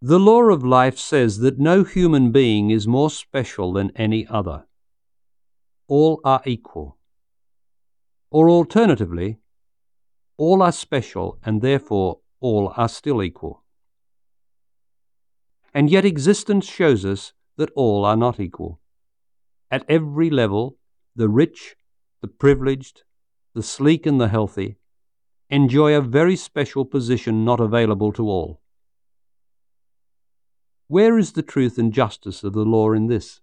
The law of life says that no human being is more special than any other. All are equal. Or alternatively, all are special and therefore all are still equal. And yet existence shows us that all are not equal. At every level, the rich, the privileged, the sleek and the healthy enjoy a very special position not available to all. Where is the truth and justice of the law in this?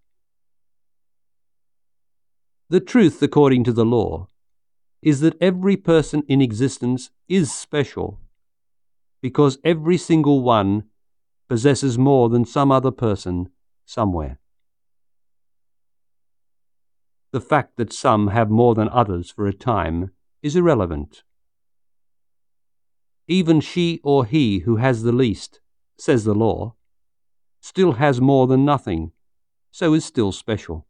The truth, according to the law, is that every person in existence is special, because every single one possesses more than some other person somewhere. The fact that some have more than others for a time is irrelevant. Even she or he who has the least, says the law, still has more than nothing, so is still special.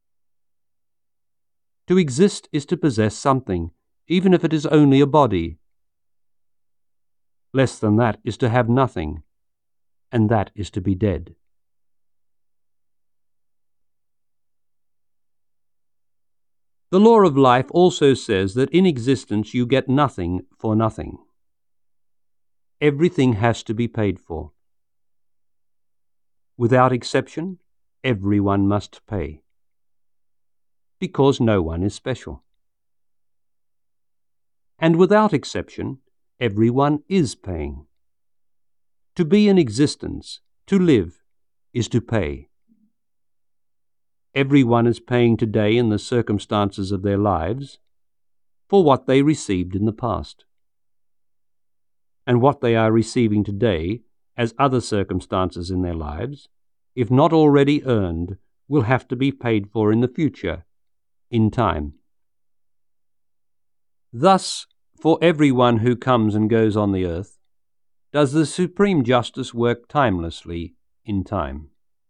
To exist is to possess something, even if it is only a body. Less than that is to have nothing, and that is to be dead. The law of life also says that in existence you get nothing for nothing. Everything has to be paid for. Without exception, everyone must pay, because no one is special. And without exception, everyone is paying. To be in existence, to live, is to pay. Everyone is paying today in the circumstances of their lives for what they received in the past. And what they are receiving today as other circumstances in their lives, if not already earned, will have to be paid for in the future, in time. Thus, for everyone who comes and goes on the earth, does the supreme justice work timelessly in time.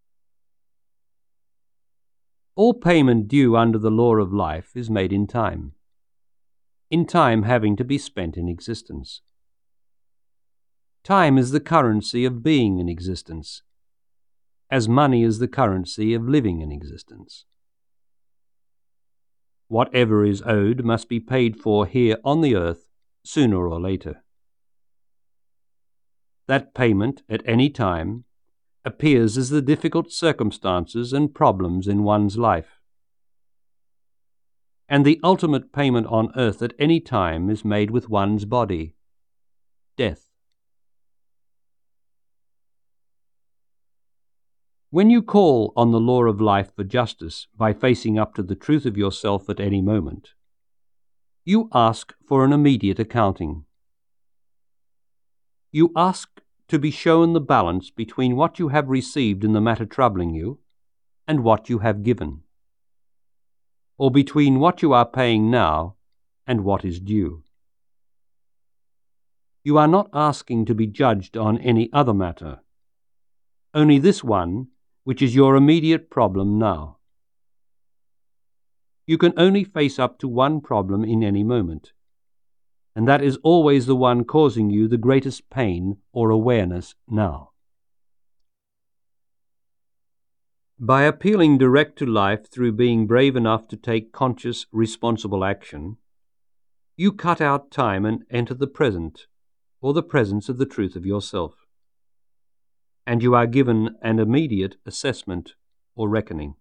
All payment due under the law of life is made in time having to be spent in existence. Time is the currency of being in existence, as money is the currency of living in existence. Whatever is owed must be paid for here on the earth sooner or later. That payment at any time appears as the difficult circumstances and problems in one's life. And the ultimate payment on earth at any time is made with one's body, death. When you call on the law of life for justice by facing up to the truth of yourself at any moment, you ask for an immediate accounting. You ask to be shown the balance between what you have received in the matter troubling you and what you have given, or between what you are paying now and what is due. You are not asking to be judged on any other matter, only this one, which is your immediate problem now. You can only face up to one problem in any moment, and that is always the one causing you the greatest pain or awareness now. By appealing direct to life through being brave enough to take conscious, responsible action, you cut out time and enter the present, or the presence of the truth of yourself. And you are given an immediate assessment or reckoning.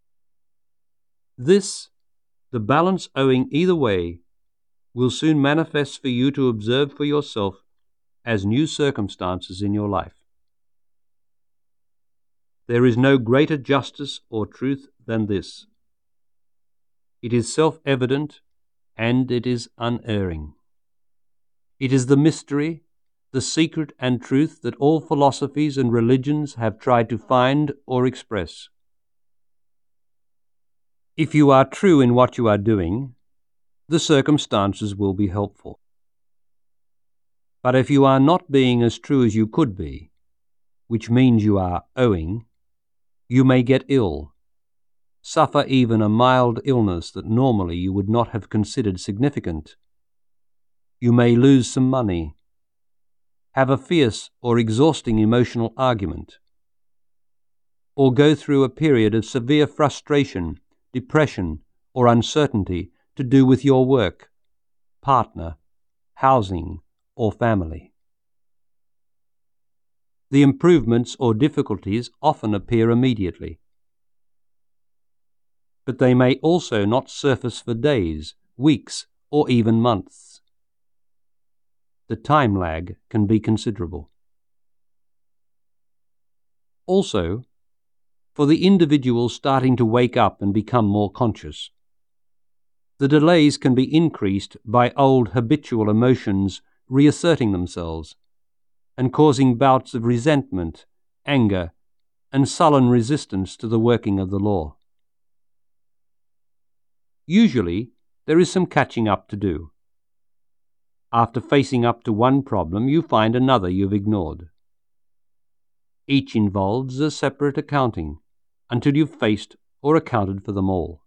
This, the balance owing either way, will soon manifest for you to observe for yourself as new circumstances in your life. There is no greater justice or truth than this. It is self-evident and it is unerring. It is the mystery, the secret and truth that all philosophies and religions have tried to find or express. If you are true in what you are doing, the circumstances will be helpful. But if you are not being as true as you could be, which means you are owing, you may get ill, suffer even a mild illness that normally you would not have considered significant. You may lose some money. have a fierce or exhausting emotional argument, or go through a period of severe frustration, depression, or uncertainty to do with your work, partner, housing, or family. The improvements or difficulties often appear immediately, but they may also not surface for days, weeks, or even months. The time lag can be considerable. Also, for the individual starting to wake up and become more conscious, the delays can be increased by old habitual emotions reasserting themselves and causing bouts of resentment, anger, and sullen resistance to the working of the law. Usually, there is some catching up to do. After facing up to one problem, you find another you've ignored. Each involves a separate accounting until you've faced or accounted for them all.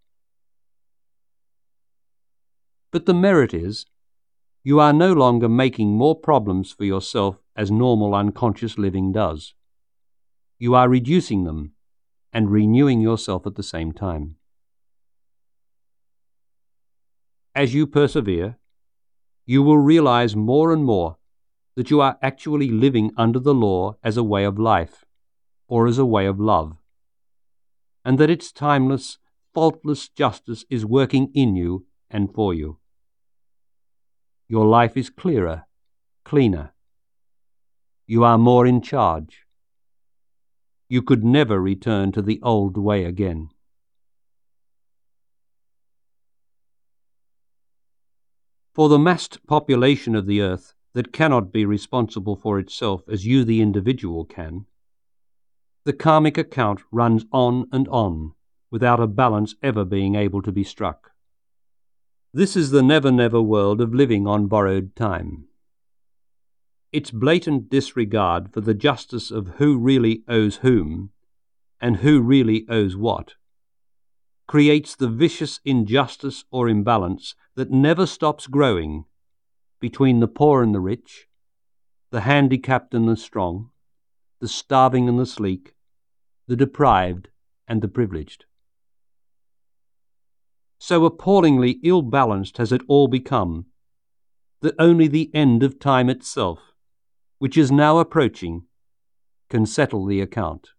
But the merit is, you are no longer making more problems for yourself as normal unconscious living does. You are reducing them and renewing yourself at the same time. As you persevere, you will realize more and more that you are actually living under the law as a way of life, or as a way of love, and that its timeless, faultless justice is working in you and for you. Your life is clearer, cleaner. You are more in charge. You could never return to the old way again. For the massed population of the earth that cannot be responsible for itself as you the individual can, the karmic account runs on and on, without a balance ever being able to be struck. This is the never-never world of living on borrowed time. Its blatant disregard for the justice of who really owes whom, and who really owes what, creates the vicious injustice or imbalance that never stops growing between the poor and the rich, the handicapped and the strong, the starving and the sleek, the deprived and the privileged. So appallingly ill-balanced has it all become that only the end of time itself, which is now approaching, can settle the account.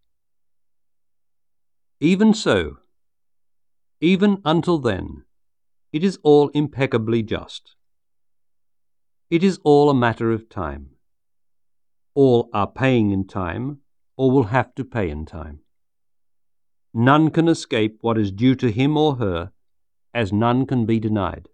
Even so, even until then, it is all impeccably just. It is all a matter of time. All are paying in time, or will have to pay in time. None can escape what is due to him or her, as none can be denied.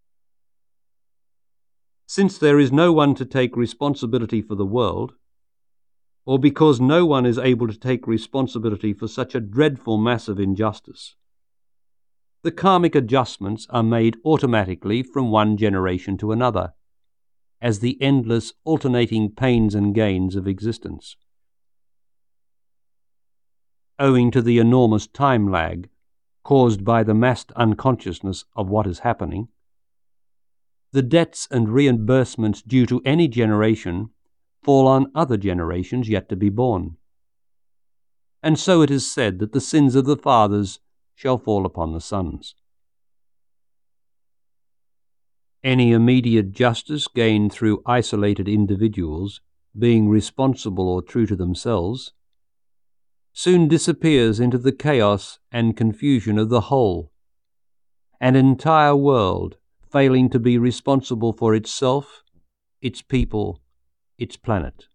Since there is no one to take responsibility for the world, or because no one is able to take responsibility for such a dreadful mass of injustice, the karmic adjustments are made automatically from one generation to another, as the endless alternating pains and gains of existence. Owing to the enormous time lag caused by the massed unconsciousness of what is happening, the debts and reimbursements due to any generation fall on other generations yet to be born. And so it is said that the sins of the fathers shall fall upon the sons. Any immediate justice gained through isolated individuals being responsible or true to themselves soon disappears into the chaos and confusion of the whole, an entire world failing to be responsible for itself, its people, its planet.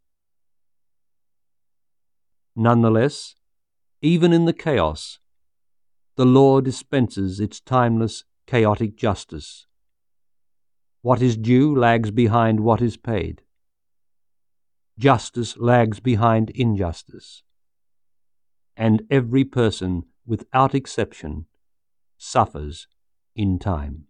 Nonetheless, even in the chaos, the law dispenses its timeless, chaotic justice. What is due lags behind what is paid. Justice lags behind injustice. And every person, without exception, suffers in time.